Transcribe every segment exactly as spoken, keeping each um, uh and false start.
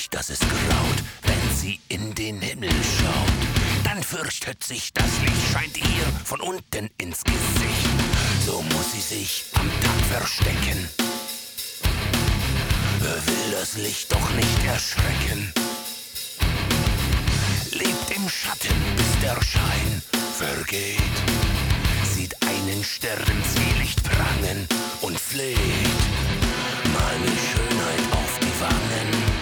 dass es graut, wenn sie in den Himmel schaut. Dann fürchtet sich, das Licht scheint ihr von unten ins Gesicht. So muss sie sich am Tag verstecken. Will das Licht doch nicht erschrecken. Lebt im Schatten, bis der Schein vergeht. Sieht einen Stern zwielicht prangen und fleht meine Schönheit auf die Wangen.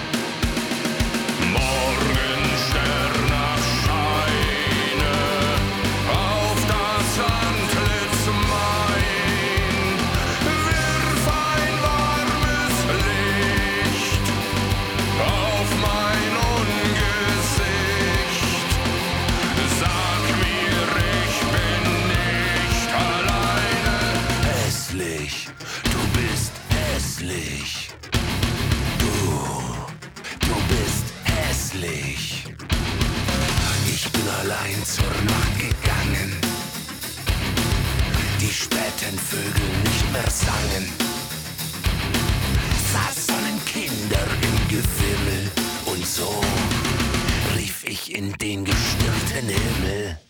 Morgenstern erscheine auf das Antlitz mein. Wirf ein warmes Licht auf mein Ungesicht. Sag mir, ich bin nicht alleine. Hässlich, du bist hässlich. Du, du bist hässlich. Ich bin allein zur Nacht gegangen. Die späten Vögel nicht mehr sangen. Saß Sonnenkinder im Gewimmel und so rief ich in den gestirnten Himmel.